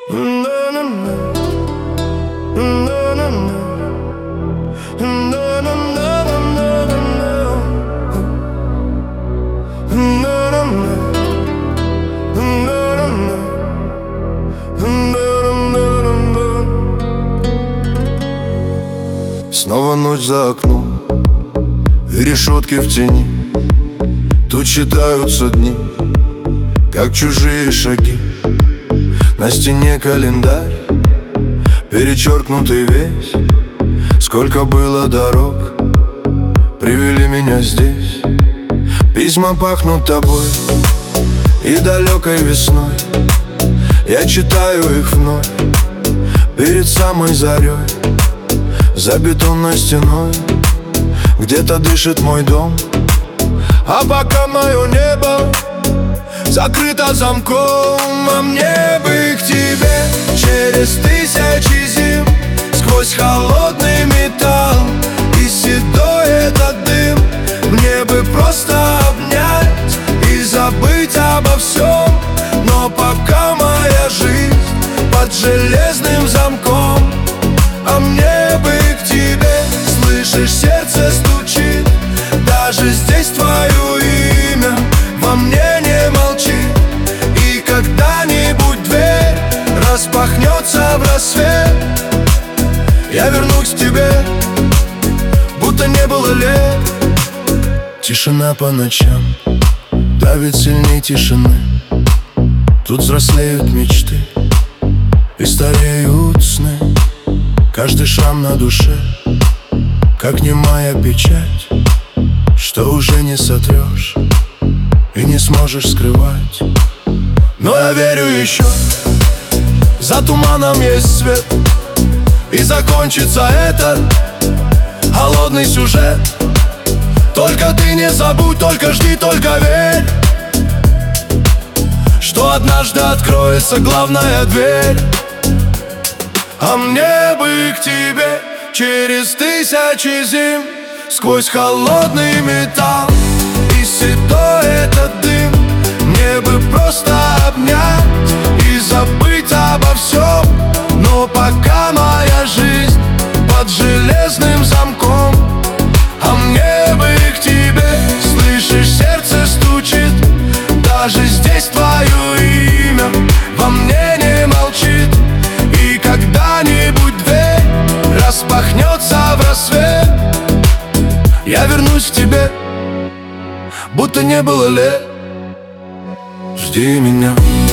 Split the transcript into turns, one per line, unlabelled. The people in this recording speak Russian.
Снова ночь за окном и решетки в тени. Тут считаются дни, как чужие шаги. На стене календарь, перечеркнутый весь. Сколько было дорог, привели меня здесь. Письма пахнут тобой и далекой весной. Я читаю их вновь перед самой зарей. За бетонной стеной где-то дышит мой дом, а пока мое небо закрыто замком. А мне бы к тебе через тысячи зим, сквозь холодный металл и седой этот дым. Мне бы просто обнять и забыть обо всем. Но пока моя жизнь под железным замком. А мне бы к тебе, слышишь, сердце стучит. Даже здесь твое имя во мне не молчит. И когда-нибудь дверь распахнется в рассвет, я вернусь к тебе, будто не было лет. Тишина по ночам давит сильней тишины. Тут взрослеют мечты и стареют сны. Каждый шрам на душе, как немая печать, что уже не сотрешь и не сможешь скрывать. Но я верю еще, за туманом есть свет. И закончится этот холодный сюжет. Только ты не забудь, только жди, только верь, что однажды откроется главная дверь. А мне бы к тебе через тысячи зим, сквозь холодный металл и седой этот дым. Мне бы просто обнять и забыть обо всем. Но пока моя жизнь под железным замком. А мне бы к тебе, слышишь, сердце стучит. Даже здесь твое имя во мне не молчит. И когда-нибудь дверь распахнется в рассвет, я вернусь к тебе, будто не было лет. Жди меня.